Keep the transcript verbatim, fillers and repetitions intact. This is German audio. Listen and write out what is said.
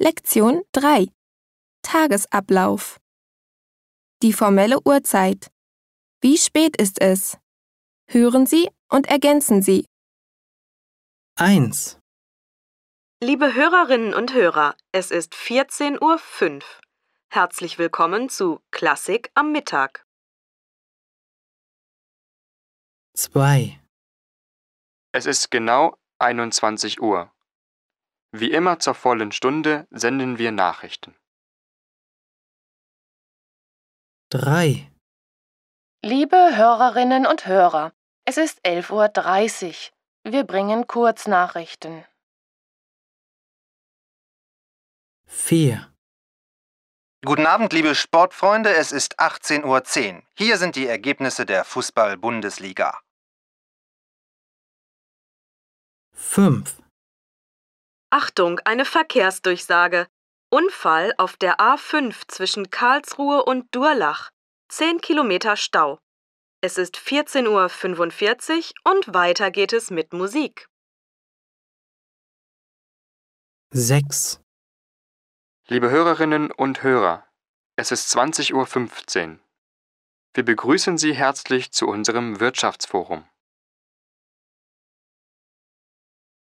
Lektion drei. Tagesablauf. Die formelle Uhrzeit. Wie spät ist es? Hören Sie und ergänzen Sie. eins. Liebe Hörerinnen und Hörer, es ist vierzehn Uhr fünf. Herzlich willkommen zu Klassik am Mittag. zwei. Es ist genau einundzwanzig Uhr. Wie immer zur vollen Stunde senden wir Nachrichten. drei. Liebe Hörerinnen und Hörer, es ist elf Uhr dreißig. Wir bringen Kurznachrichten. vier. Guten Abend, liebe Sportfreunde, es ist achtzehn Uhr zehn. Hier sind die Ergebnisse der Fußball-Bundesliga. fünf. Achtung, eine Verkehrsdurchsage. Unfall auf der A fünf zwischen Karlsruhe und Durlach. zehn Kilometer Stau. Es ist vierzehn Uhr fünfundvierzig und weiter geht es mit Musik. sechs. Liebe Hörerinnen und Hörer, es ist zwanzig Uhr fünfzehn. Wir begrüßen Sie herzlich zu unserem Wirtschaftsforum.